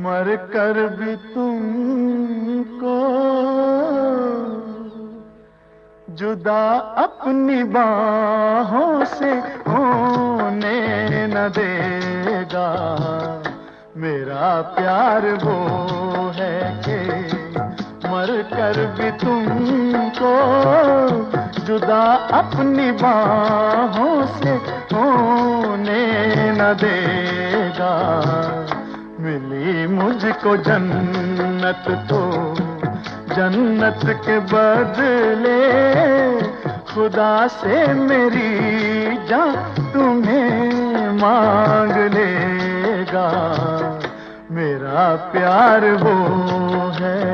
मर कर भी तुमको जुदा अपनी बाहों से होने न देगा। मेरा प्यार वो है कि मर कर भी तुमको जुदा अपनी बाहों से होने न देगा। मिली मुझको जन्नत तो जन्नत के बदले खुदा से मेरी जान तुम्हें मांग लेगा। मेरा प्यार वो है।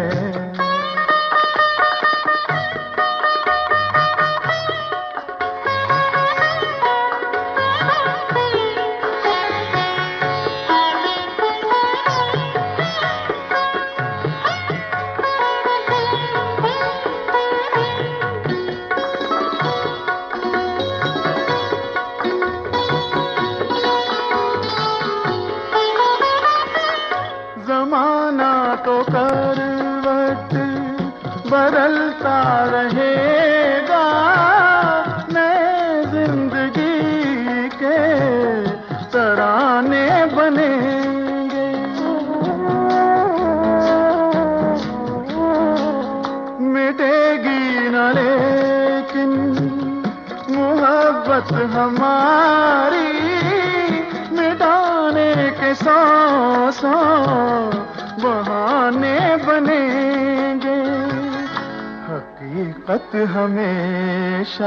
ज़माना तो करवट बदलता रहेगा, नए जिंदगी के तराने बनेंगे। मिटेगी न लेकिन मोहब्बत हमारी, मिटाने के सौ बहाने बनेंगे। हकीकत हमेशा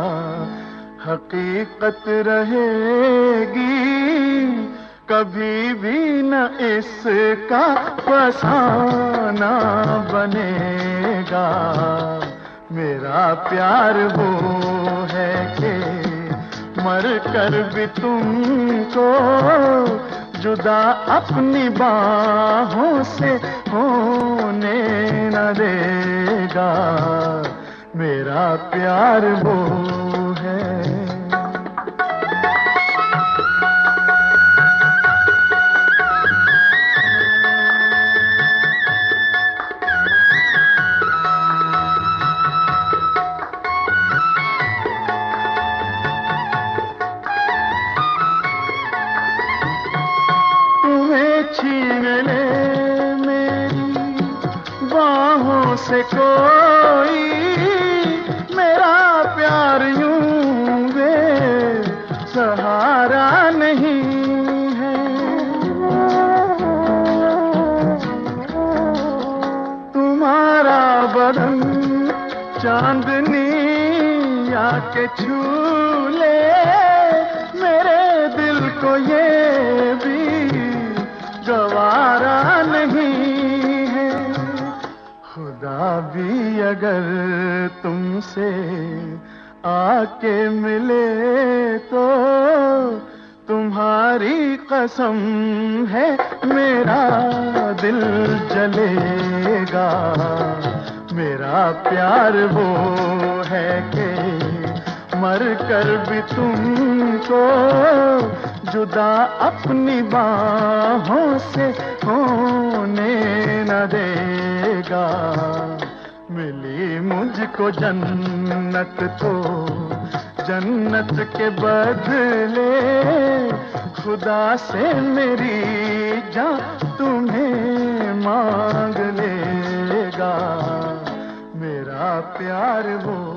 हकीकत रहेगी, कभी भी न इसका फसाना बनेगा। मेरा प्यार वो है कि मर कर भी तुमको जुदा अपनी बाहों से होने न देगा। मेरा प्यार वो है। छीन ले मेरी बाहों से कोई, मेरा प्यार यूं वे सहारा नहीं है। तुम्हारा बदन चांदनी आके छू ले, मेरे दिल को ये भी गवारा नहीं है। खुदा भी अगर तुमसे आके मिले तो तुम्हारी कसम है मेरा दिल जलेगा। मेरा प्यार वो है कि मर कर भी तुमको जुदा अपनी बाहों से होने न देगा। मिली मुझको जन्नत तो जन्नत के बदले खुदा से मेरी जान तुम्हें मांग लेगा। मेरा प्यार वो